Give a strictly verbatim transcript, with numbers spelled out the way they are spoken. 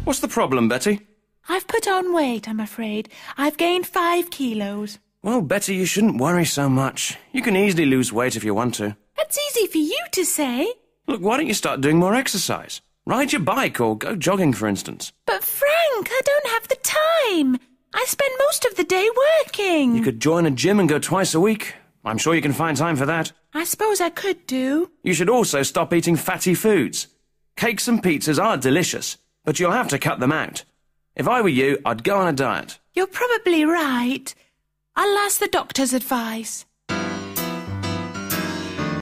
What's the problem, Betty? I've put on weight, I'm afraid. I've gained five kilos. Well, Betty, you shouldn't worry so much. You can easily lose weight if you want to. That's easy for you to say. Look, why don't you start doing more exercise? Ride your bike or go jogging, for instance. But, Frank, I don't have the time. I spend most of the day working. You could join a gym and go twice a week. I'm sure you can find time for that. I suppose I could do. You should also stop eating fatty foods. Cakes and pizzas are delicious, but you'll have to cut them out. If I were you, I'd go on a diet. You're probably right. I'll ask the doctor's advice.